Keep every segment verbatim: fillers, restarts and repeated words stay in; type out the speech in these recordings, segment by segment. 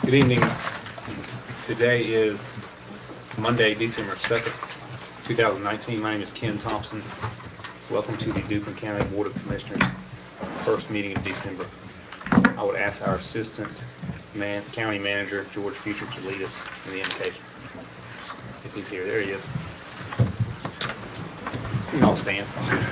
Good evening. Today is Monday, December second, two thousand nineteen. My name is Ken Thompson. Welcome to the Duplin County Board of Commissioners first meeting of December. I would ask our Assistant Man, County Manager, George Future, to lead us in the invocation. If he's here, there he is. You can all stand.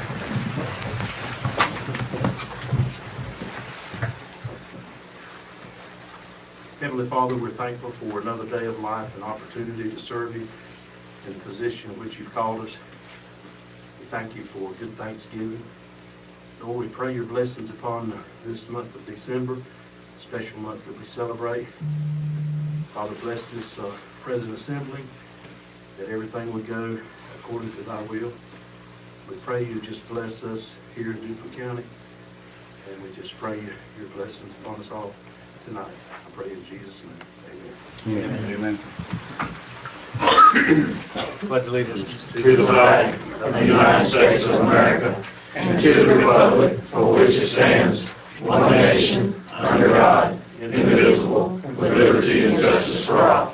Heavenly Father, we're thankful for another day of life and opportunity to serve you in the position in which you've called us. We thank you for a good Thanksgiving. Lord, we pray your blessings upon this month of December, a special month that we celebrate. Father, bless this uh, present assembly, that everything would go according to thy will. We pray you just bless us here in Duplin County, and we just pray your blessings upon us all tonight. I pray in Jesus' name. Amen. Amen. Amen. Pledge allegiance to the flag of the United States of America and to the republic for which it stands, one nation, under God, indivisible, with liberty and justice for all.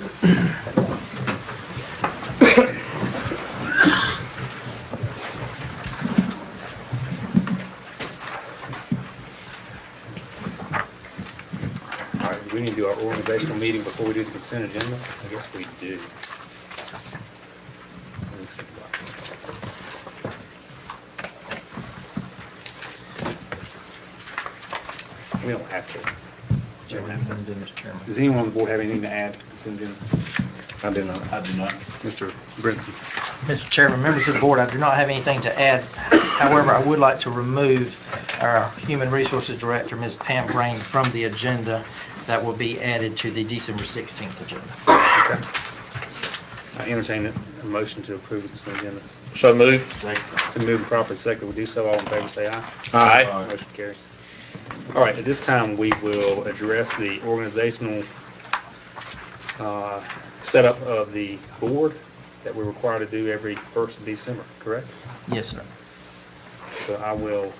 We need to do our organizational meeting before we do the consent agenda? I guess we do. We don't have to. Does anyone on the board have anything to add to the consent agenda? I do not. I do not. Mister Brinson. Mister Chairman, members of the board, I do not have anything to add. However, I would like to remove our Human Resources Director, Miz Pam Brain, from the agenda. That will be added to the December sixteenth agenda. Okay. I entertain a motion to approve the consent agenda. So moved. It's been moved and properly second. We do so. All in favor say aye. Aye. Aye. Motion carries. All right. At this time, we will address the organizational uh, setup of the board that we're required to do every first of December, correct? Yes, sir. So I will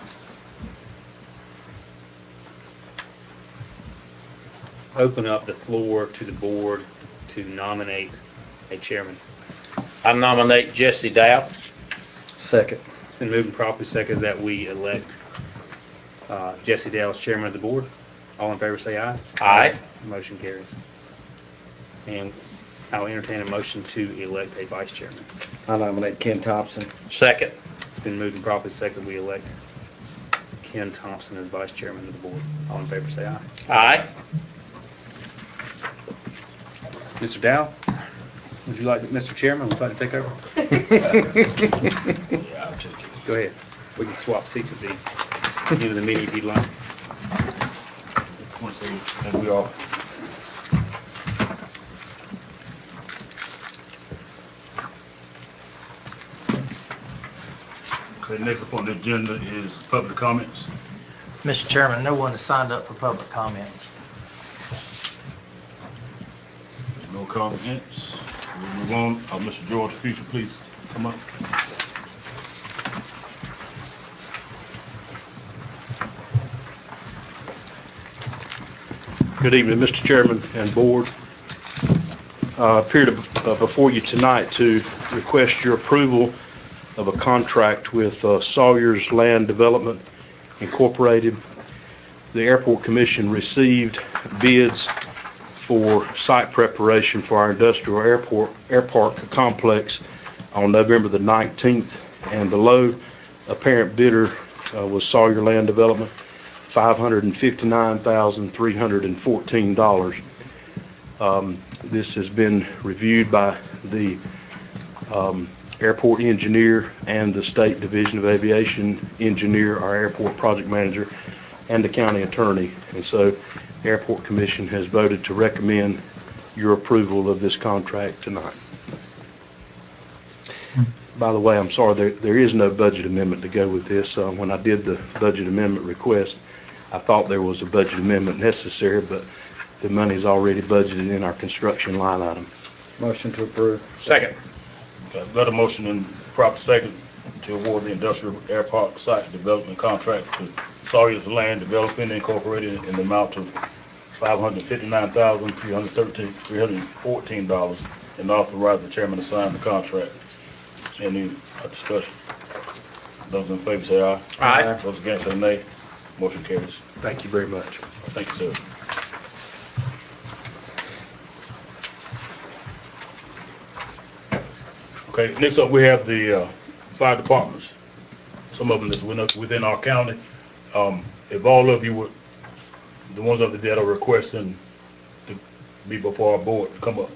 open up the floor to the board to nominate a chairman. I nominate Jesse Dow. Second. It's been moved and properly second that we elect uh, Jesse Dow as chairman of the board. All in favor say aye. Aye. Motion carries. And I'll entertain a motion to elect a vice chairman. I nominate Ken Thompson. Second. It's been moved and properly second we elect Ken Thompson as vice chairman of the board. All in favor say aye. Aye. Mister Dow, would you like, Mister Chairman, would you like to take over? Yeah, I'll take it. Go ahead. We can swap seats at the end of the meeting if you'd like. And we all. Okay, next up on the agenda is public comments. Mister Chairman, no one has signed up for public comments. No comments. We'll move on. Uh, Mister George Future, please come up. Good evening, Mister Chairman and Board. I uh, appear to, uh, before you tonight to request your approval of a contract with uh, Sawyer's Land Development Incorporated. The Airport Commission received bids for site preparation for our industrial airport airpark complex on November the nineteenth, and the low apparent bidder uh, was Sawyer Land Development, five hundred fifty-nine thousand three hundred fourteen dollars. Um, this has been reviewed by the um, airport engineer and the State Division of Aviation engineer, our airport project manager, and the county attorney. And so the Airport Commission has voted to recommend your approval of this contract tonight. By the way, I'm sorry, there, there is no budget amendment to go with this. Uh, when I did the budget amendment request, I thought there was a budget amendment necessary, but the money's already budgeted in our construction line item. Motion to approve. Second. Okay, got a motion in proper second to award the industrial airport site development contract to Sawyer's Land Development Incorporated in the amount of five hundred fifty-nine thousand, three hundred thirteen, three hundred fourteen dollars and authorize the chairman to sign the contract. Any uh, discussion? Those in favor say aye. Aye. Those against say nay. Motion carries. Thank you very much. Thank you, sir. Okay, next up we have the uh, fire departments. Some of them is within within our county. Um, if all of you would, the ones up there that are requesting to be before our board, come up.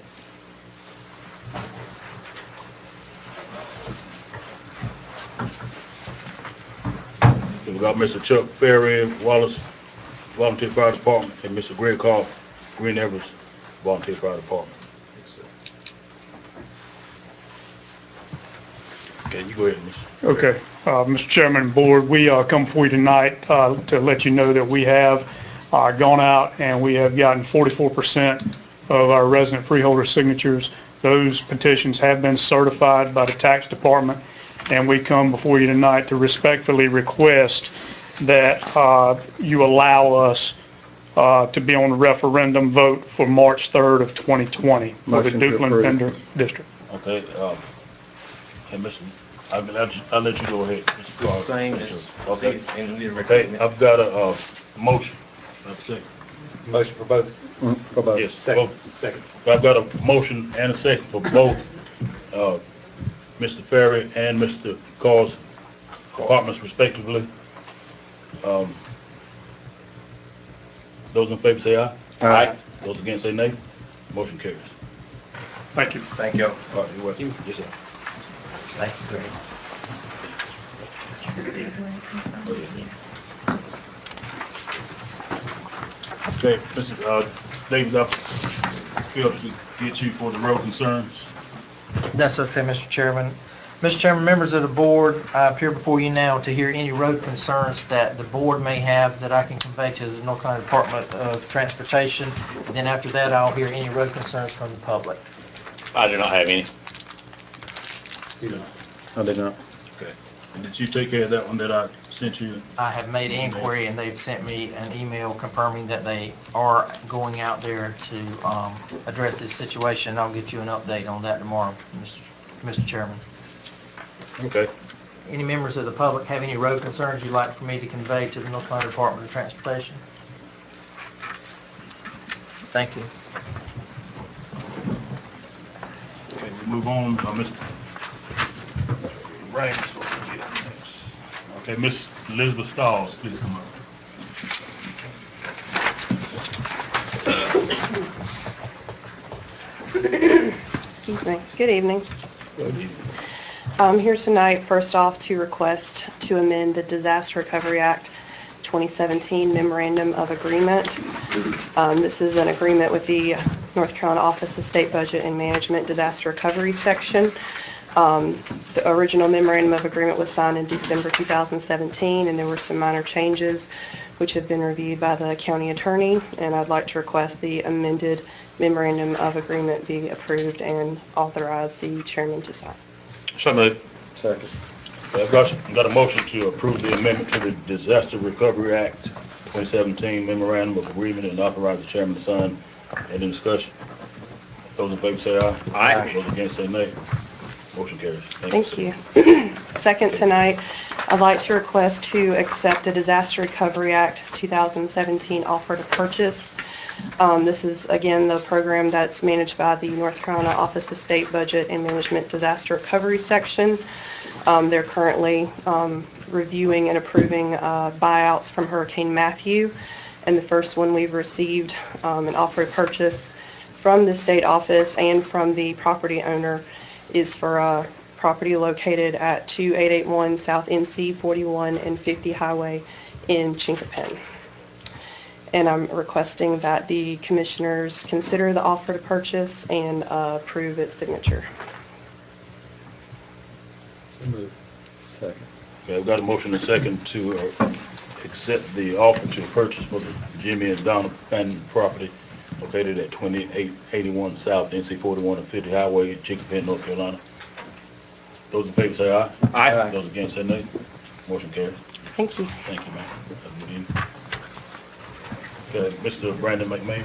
So we got Mister Chuck Ferry, Wallace, Volunteer Fire Department, and Mister Greg Carl, Green Evers, Volunteer Fire Department. Okay, you go ahead, Mister Okay, uh, Mister Chairman and Board, we uh, come before you tonight uh, to let you know that we have uh, gone out and we have gotten forty-four percent of our resident freeholder signatures. Those petitions have been certified by the tax department, and we come before you tonight to respectfully request that uh, you allow us uh, to be on the referendum vote for March third of twenty twenty for the Motion to Duplin approve. Pender District. Okay, um, and Mister I'll let you, I'll let you go ahead. Mister Carl. Same as- Okay, and we need to okay, recommend. I've got a, uh, motion. Have a second. Motion for both. Mm, For both. Yes, Second. both. Second. I've got a motion and a second for both, uh, Mister Ferry and Mister Carl's departments respectively. Um, those in favor say aye. Aye. Those against say nay. Motion carries. Thank you. Thank you. All right, you're welcome. Yes, sir. Thank you, Greg. Okay, Mister Uh, Davis, I failed to get you for the road concerns. That's okay, Mister Chairman. Mister Chairman, members of the board, I appear before you now to hear any road concerns that the board may have that I can convey to the North Carolina Department of Transportation. And then after that, I'll hear any road concerns from the public. I do not have any. You know. I did not. Okay. And did you take care of that one that I sent you? I have made an inquiry and they've sent me an email confirming that they are going out there to um, address this situation. I'll get you an update on that tomorrow, Mister Mister Chairman. Okay. Any members of the public have any road concerns you'd like for me to convey to the North Carolina Department of Transportation? Thank you. Okay, we move on, uh, Mister Raines. Okay, Miss Elizabeth Stiles, please come up. Excuse me. Good evening. I'm here tonight, first off, to request to amend the Disaster Recovery Act twenty seventeen Memorandum of Agreement. Um, This is an agreement with the North Carolina Office of State Budget and Management Disaster Recovery Section. Um, The original Memorandum of Agreement was signed in December two thousand seventeen, and there were some minor changes which have been reviewed by the county attorney, and I'd like to request the amended Memorandum of Agreement be approved and authorize the chairman to sign. So moved. Second. I've got, got a motion to approve the amendment to the Disaster Recovery Act twenty seventeen Memorandum of Agreement and authorize the chairman to sign. Any discussion? Those in favor say aye. Aye. Those against say nay. Motion carries. Thank you. Second, tonight, I'd like to request to accept a Disaster Recovery Act two thousand seventeen offer to purchase. Um, This is, again, the program that's managed by the North Carolina Office of State Budget and Management Disaster Recovery Section. Um, They're currently um, reviewing and approving uh, buyouts from Hurricane Matthew. And the first one we've received, um, an offer to purchase from the state office and from the property owner, is for a property located at two eight eight one South N C forty-one and fifty Highway in Chinquapin. And I'm requesting that the commissioners consider the offer to purchase and uh, approve its signature. Second. Okay, I've got a motion and a second to uh, accept the offer to purchase for the Jimmy and Donna Fanning property located at twenty-eight eighty-one South N C forty-one and fifty Highway in Chinquapin, North Carolina. Those in favor say aye. Aye. Those against say nay. Motion carries. Thank you. Thank you, ma'am. Have a good evening. Okay, Mister Brandon McMahon.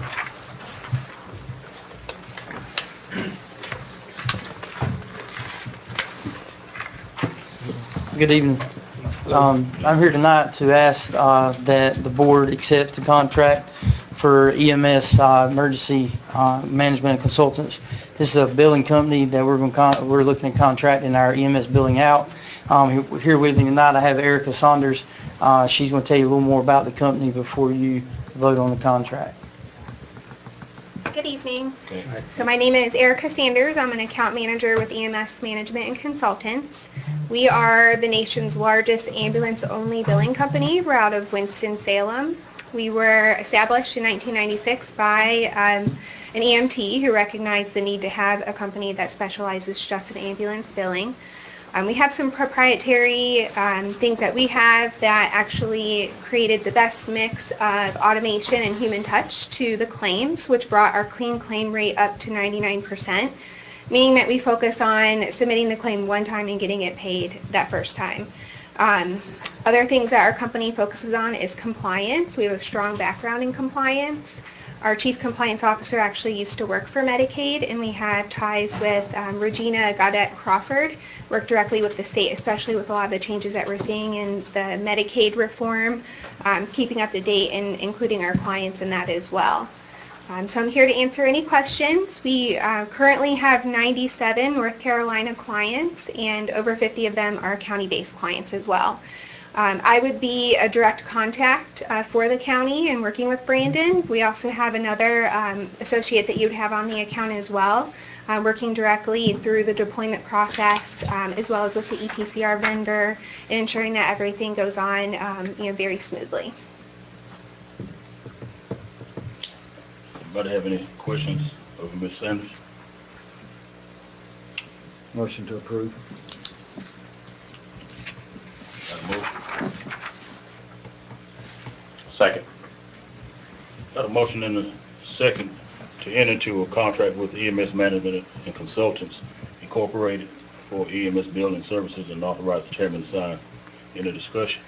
Good evening. Um, I'm here tonight to ask uh, that the board accepts the contract for E M S uh, emergency uh, management and consultants. This is a billing company that we're going con- we're looking at contracting our E M S billing out. Um, here with me tonight, I have Erica Saunders. Uh, she's going to tell you a little more about the company before you vote on the contract. Good evening. Okay. So my name is Erica Sanders. I'm an account manager with E M S Management and Consultants. We are the nation's largest ambulance-only billing company. We're out of Winston-Salem. We were established in nineteen ninety-six by um, an E M T who recognized the need to have a company that specializes just in ambulance billing. Um, we have some proprietary um, things that we have that actually created the best mix of automation and human touch to the claims, which brought our clean claim rate up to ninety-nine percent, meaning that we focus on submitting the claim one time and getting it paid that first time. Um, other things that our company focuses on is compliance. We have a strong background in compliance. Our chief compliance officer actually used to work for Medicaid, and we have ties with um, Regina Gaudette Crawford, work directly with the state, especially with a lot of the changes that we're seeing in the Medicaid reform, um, keeping up to date and including our clients in that as well. Um, so I'm here to answer any questions. We uh, currently have ninety-seven North Carolina clients, and over fifty of them are county-based clients as well. Um, I would be a direct contact uh, for the county and working with Brandon. We also have another um, associate that you would have on the account as well, uh, working directly through the deployment process, um, as well as with the E P C R vendor, and ensuring that everything goes on um, you know, very smoothly. Anybody have any questions of Miz Sanders? Motion to approve. Got a motion? Second. Got a motion and a second to enter into a contract with E M S Management and Consultants Incorporated for E M S billing services and authorize the chairman to sign. Any discussion?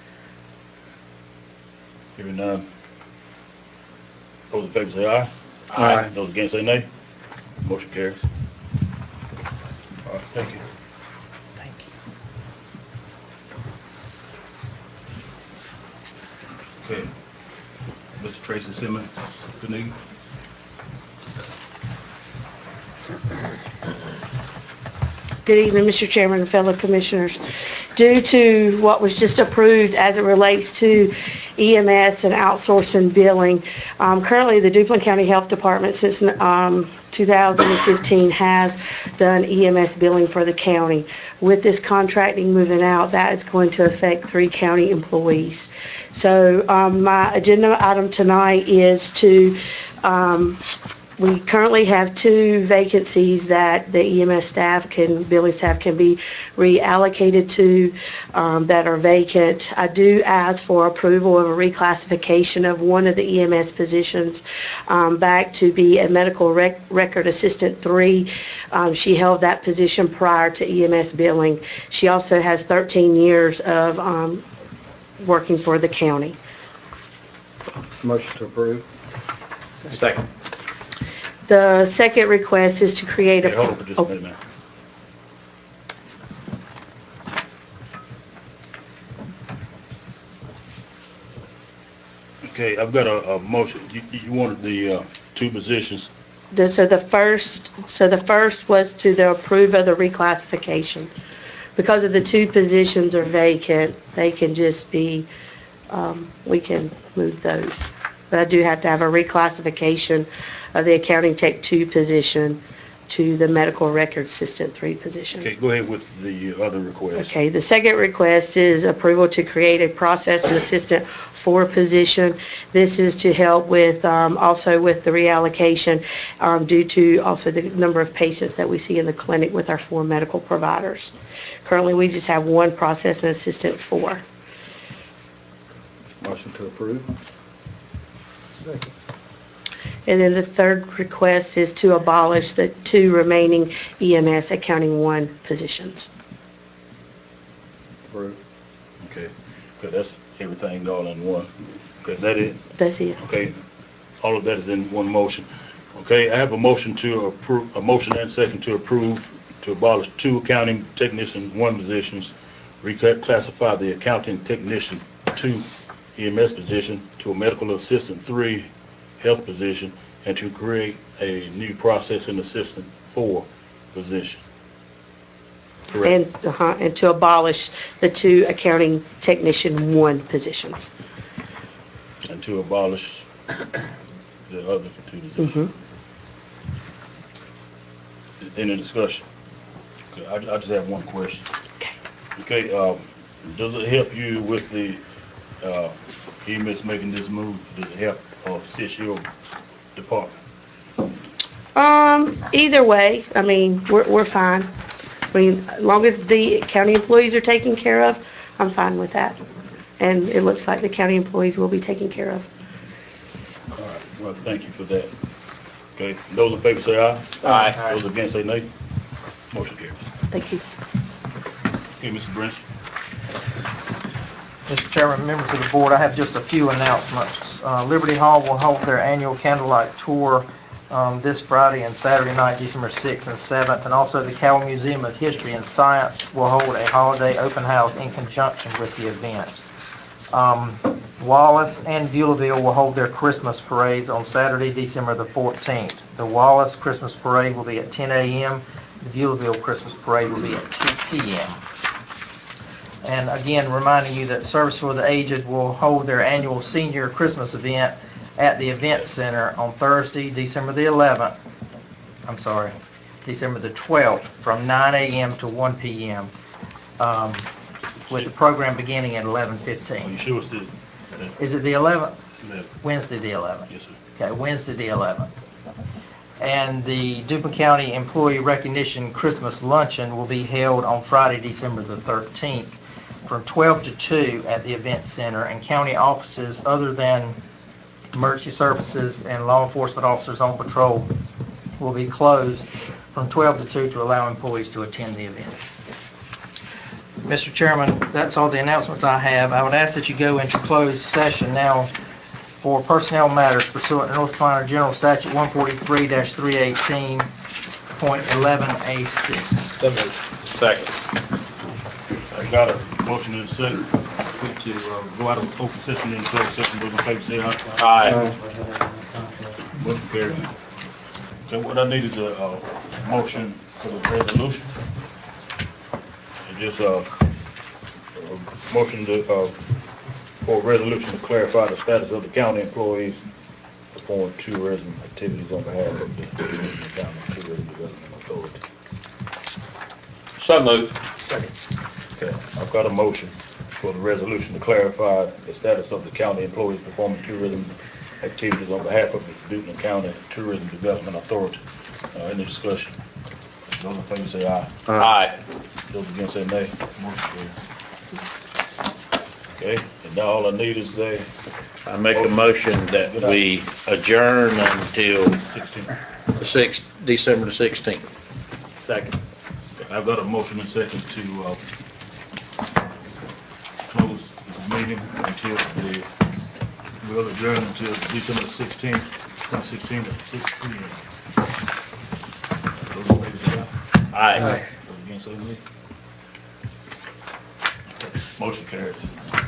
Hearing none. Those in favor say aye. Aye. Those against say nay. Motion carries. All right, thank you. Thank you. Okay. Mister Tracy Simmons, good evening. Good evening, Mister Chairman and fellow commissioners. Due to what was just approved as it relates to E M S and outsourcing billing, um, currently the Duplin County Health Department since um, two thousand fifteen has done E M S billing for the county. With this contracting moving out, that is going to affect three county employees. So um, my agenda item tonight is to um, we currently have two vacancies that the E M S staff can, billing staff can be reallocated to um, that are vacant. I do ask for approval of a reclassification of one of the E M S positions um, back to be a medical rec- record assistant three. Um, she held that position prior to E M S billing. She also has thirteen years of um, working for the county. Motion to approve. Second. The second request is to create a... Hey, hold on for just a oh, minute now. Okay, I've got a, a motion. You, you wanted the uh, two positions. the- So the first, so the first was to the approve of the reclassification. Because of the two positions are vacant, they can just be, um, we can move those. But I do have to have a reclassification of the accounting tech two position to the medical record assistant three position. Okay, go ahead with the other request. Okay, the second request is approval to create a process and assistant four position. This is to help with, um, also with the reallocation um, due to also the number of patients that we see in the clinic with our four medical providers. Currently, we just have one process and assistant four. Motion to approve. Second. And then the third request is to abolish the two remaining E M S accounting one positions. Approve. Okay, good. That's everything all in one. Okay, is that it? That's it. Okay, all of that is in one motion. Okay, I have a motion to approve, a motion and second to approve to abolish two accounting technician one positions, reclassify the accounting technician two E M S position to a medical assistant three health position, and to create a new processing assistant four position. Correct. And, uh-huh, and to abolish the two accounting technician one positions. And to abolish the other two positions. Mm-hmm. Any discussion? Okay, I, I just have one question. Okay. Okay, um, does it help you with the, uh, E M S making this move? Does it help, uh, assist your department? Um, either way, I mean, we're, we're fine. I mean, as long as the county employees are taken care of, I'm fine with that. And it looks like the county employees will be taken care of. All right, well, thank you for that. Okay, those in favor say aye. Aye. Those against say nay. Motion carries. Thank you. Okay, Mister Branch. Mister Chairman, members of the board, I have just a few announcements. Uh, Liberty Hall will hold their annual candlelight tour um, this Friday and Saturday night, December sixth and seventh, and also the Cowell Museum of History and Science will hold a holiday open house in conjunction with the event. Um, Wallace and Beulahville will hold their Christmas parades on Saturday, December the fourteenth. The Wallace Christmas parade will be at ten a.m. The Beulahville Christmas parade will be at two p.m. And again, reminding you that Service for the Aged will hold their annual senior Christmas event at the Event Center on Thursday, December the eleventh. I'm sorry, December the twelfth, from nine a.m. to one p.m. Um, with the program beginning at eleven Are fifteen. you sure it's the, Is it the eleventh? the, Wednesday the eleventh. yes, sir. Okay, Wednesday the eleventh. And the Dupin County Employee Recognition Christmas Luncheon will be held on Friday, December the thirteenth, from twelve to two at the Event Center, and county offices other than emergency services and law enforcement officers on patrol will be closed from twelve to two to allow employees to attend the event. Mister Chairman, that's all the announcements I have. I would ask that you go into closed session now for personnel matters pursuant to North Carolina General Statute one forty-three dash three eighteen point eleven A six. Second. I got a motion in a second to uh, go out of open session and closed session. Those in favor say aye. Aye. Motion carries. Okay, what I need is a, uh motion for the resolution. And just, uh, a motion to, uh, for a resolution to clarify the status of the county employees performing tourism activities on behalf of the County Tourism Development Authority. So moved. Okay, I've got a motion for the resolution to clarify the status of the county employees performing tourism activities on behalf of the Duplin County Tourism Development Authority. Uh, any discussion? Those in favor say aye. Aye. Those against say nay. Motion carries. Okay, and now all I need is a I make a motion that we adjourn until sixteen. the sixth, December the sixteenth. Second. I've got a motion and second to, uh, close the meeting until the, we'll adjourn until December sixteenth, twenty sixteen at six p m Those in favor say aye. Aye. Those against say nay. Motion carries.